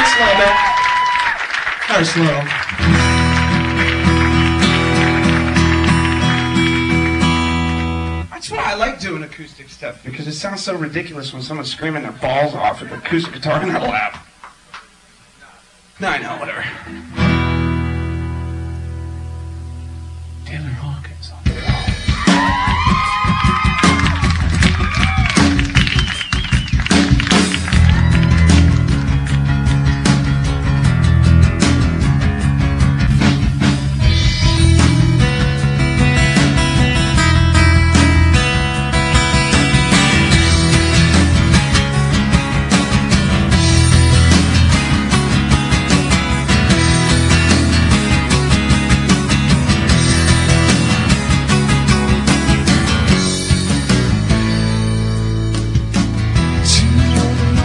slow, man. Kind of slow. That's why I like doing acoustic stuff, because it sounds so ridiculous when someone's screaming their balls off with an acoustic guitar in their lap. No, I know, whatever. Taylor Hawkins.